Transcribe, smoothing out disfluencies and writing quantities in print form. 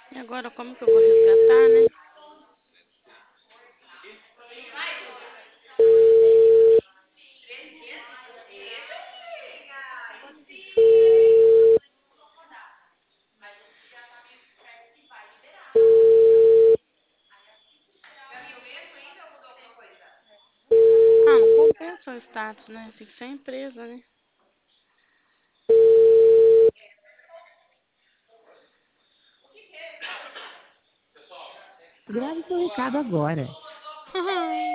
E agora como que eu vou resgatar, né? Ah, não compensa o status, né? Tem que ser a empresa, né? Grave seu recado agora.